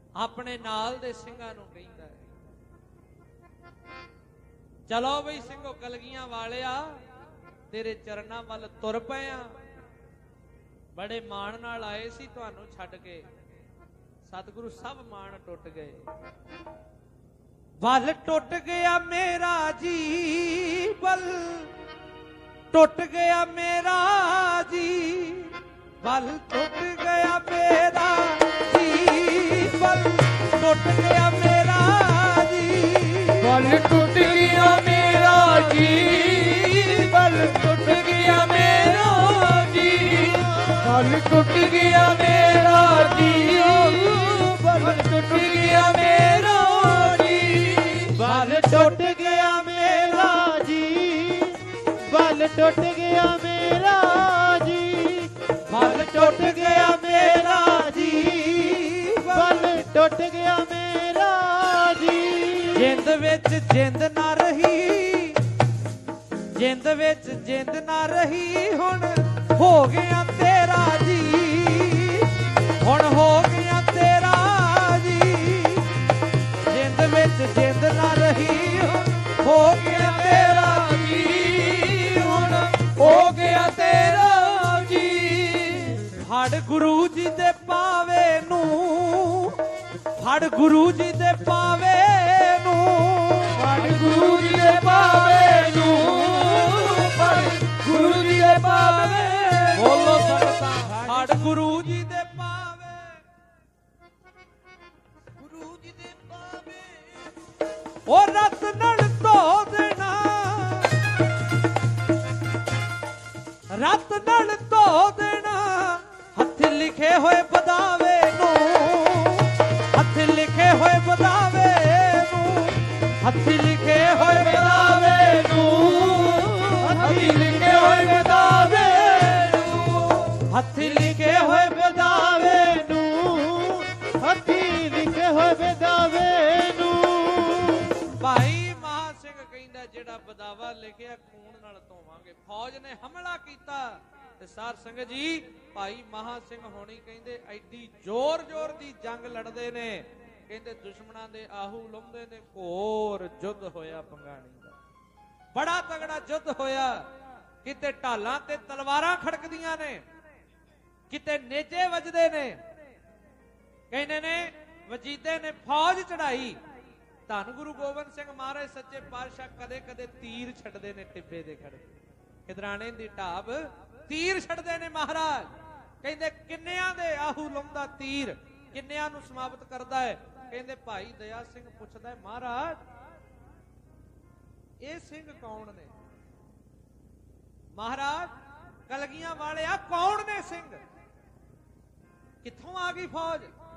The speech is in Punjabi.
ਆਪਣੇ ਨਾਲ ਦੇ ਸਿੰਘਾਂ ਨੂੰ ਕਹਿੰਦਾ, ਚਲੋ ਬਈ ਸਿੰਘੋ ਕਲਗੀਆਂ ਵਾਲਿਆ, ਤੇਰੇ ਚਰਨਾਂ ਵੱਲ ਤੁਰ ਪਏ ਆ। ਬੜੇ ਮਾਣ ਨਾਲ ਆਏ ਸੀ ਤੁਹਾਨੂੰ ਛੱਡ ਕੇ, ਸਤਿਗੁਰੂ ਸਭ ਮਾਣ ਟੁੱਟ ਗਏ। ਵੱਲ ਟੁੱਟ ਗਿਆ ਮੇਰਾ ਜੀ, ਵੱਲ ਟੁੱਟ ਗਿਆ ਮੇਰਾ ਜੀ, ਵੱਲ ਟੁੱਟ ਗਿਆ ਮੇਰਾ ਜੀ, ਵੱਲ ਟੁੱਟ ਗਿਆ ਮੇਰਾ ਜੀ, ਵੱਲ ਟੁੱਟ ਗਿਆ ਮੇਰਾ ਜੀ, ਵੱਲ ਟੁੱਟ ਗਿਆ ਮੇਰਾ ਜੀ, ਵੱਲ ਟੁੱਟ ਗਿਆ ਮੇਰਾ ਜੀ, ਵੱਲ ਟੁੱਟ ਗਿਆ ਮੇਰਾ ਜੀ, ਵੱਲ ਟੁੱਟ ਗਿਆ ਮੇਰਾ ਜੀ, ਵੱਲ ਟੁੱਟ ਗਿਆ ਮੇਰਾ ਜੀ, ਵੱਲ ਟੁੱਟ ਗਿਆ ਮੇਰਾ ਜੀ, ਵੱਲ ਟੁੱਟ ਗਿਆ ਮੇਰਾ ਜੀ। ਜਿੰਦ ਵਿੱਚ ਜਿੰਦ ਨਾ ਰਹੀ, ਜਿੰਦ ਵਿੱਚ ਜਿੰਦ ਨਾ ਰਹੀ, ਹੁਣ ਹੋ ਗਿਆ ਤੇਰਾ ਜੀ, ਹੁਣ ਹੋ ਗਿਆ ਤੇਰਾ ਜੀ। ਜਿੰਦ ਵਿੱਚ ਜਿੰਦ ਨਾ ਰਹੀ, ਹੋ ਗਿਆ ਤੇਰਾ ਜੀ, ਹੁਣ ਹੋ ਗਿਆ ਤੇਰਾ ਜੀ। ਫੜ ਗੁਰੂ ਜੀ ਦੇ ਪਾਵੇ ਨੂੰ, ਫੜ ਗੁਰੂ ਜੀ ਦੇ ਪਾਵੇ ਨੂੰ, ਫੜ ਗੁਰੂ ਜੀ ਦੇ ਪਾਵੇ ਨੂੰ, ਫੜ ਗੁਰੂ ਜੀ ਦੇ ਪਾਵੇ ਨੂੰ। ਬੋਲੋ ਸੰਗਤਾਂ, ਫੜ ਗੁਰੂ ਜੀ ਦੇ ਪਾਵੇ, ਗੁਰੂ ਜੀ ਦੇ ਪਾਵੇ। ਉਹ ਰਤ ਨਾਲ ਧੋ ਦੇਣਾ, ਰਤ ਨਾਲ ਧੋ ਦੇਣਾ, ਹੱਥ ਲਿਖੇ ਹੋਏ ਬਦਾਵੇ ਨੂੰ, ਹੱਥ ਲਿਖੇ ਹੋਏ ਬਦਾਵੇ ਨੂੰ, ਹੱਥ ਲਿਖੇ ਹੋਏ ਬਦਾਵੇ ਨੂੰ, ਹੱਥੀਂ ਲਿਖੇ ਹੋਏ ਬਦਾਵੇ ਨੂੰ, ਹੱਥ ਲਿਖੇ ਹੋਏ ਬਦਾਵੇ ਨੂੰ, ਹੱਥੀਂ ਲਿਖੇ ਹੋਏ ਬਦਾਵੇ ਨੂੰ। ਭਾਈ ਮਹਾ ਸਿੰਘ ਕਹਿੰਦਾ, ਜਿਹੜਾ ਬਦਾਵਾ ਲਿਖਿਆ ਖੂਨ ਨਾਲ ਧੋਵਾਂਗੇ। ਫੌਜ ਨੇ ਹਮਲਾ ਕੀਤਾ ਤੇ ਸਾਧ ਸੰਗਤ ਜੀ, ਭਾਈ ਮਹਾ ਸਿੰਘ ਹੋਣੀ ਕਹਿੰਦੇ ਐਡੀ ਜ਼ੋਰ ਜ਼ੋਰ ਦੀ ਜੰਗ ਲੜਦੇ ਨੇ, ਕਹਿੰਦੇ ਦੁਸ਼ਮਣਾਂ ਦੇ ਆਹੂ ਲਾਉਂਦੇ ਨੇ। ਘੋਰ ਯੁੱਧ ਹੋਇਆ ਪੰਗਾਣੀ ਦਾ, ਬੜਾ ਤਗੜਾ ਯੁੱਧ ਹੋਇਆ। ਕਿਤੇ ਢਾਲਾਂ ਤੇ ਤਲਵਾਰਾਂ ਖੜਕਦੀਆਂ ਨੇ, ਕਿਤੇ ਨੇਜੇ ਵੱਜਦੇ ਨੇ। ਕਹਿੰਦੇ ਨੇ ਵਜੀਦੇ ਨੇ ਫੌਜ ਚੜਾਈ। ਧੰਨ ਗੁਰੂ ਗੋਬਿੰਦ ਸਿੰਘ ਮਹਾਰਾਜ ਸੱਚੇ ਪਾਤਸ਼ਾਹ ਕਦੇ ਕਦੇ ਤੀਰ ਛੱਡਦੇ ਨੇ ਟਿੱਬੇ ਦੇ ਖੜੇ, ਖਿਦਰਾਣੇ ਦੀ ਢਾਬ ਤੀਰ ਛੱਡਦੇ ਨੇ ਮਹਾਰਾਜ। ਕਹਿੰਦੇ ਕਿੰਨਿਆਂ ਦੇ ਆਹੂ ਲਾਉਂਦਾ ਤੀਰ, ਕਿੰਨਿਆਂ ਨੂੰ ਸਮਾਪਤ ਕਰਦਾ ਹੈ। ਕਹਿੰਦੇ ਭਾਈ ਦਇਆ ਸਿੰਘ ਪੁੱਛਦਾ ਹੈ, ਮਹਾਰਾਜ ਇਹ ਸਿੰਘ ਕੌਣ ਨੇ? ਮਹਾਰਾਜ ਕਲਗੀਆਂ ਵਾਲਿਆ ਕੌਣ ਨੇ ਸਿੰਘ? ਕਿੱਥੋਂ ਆ ਗਈ ਫੌਜ?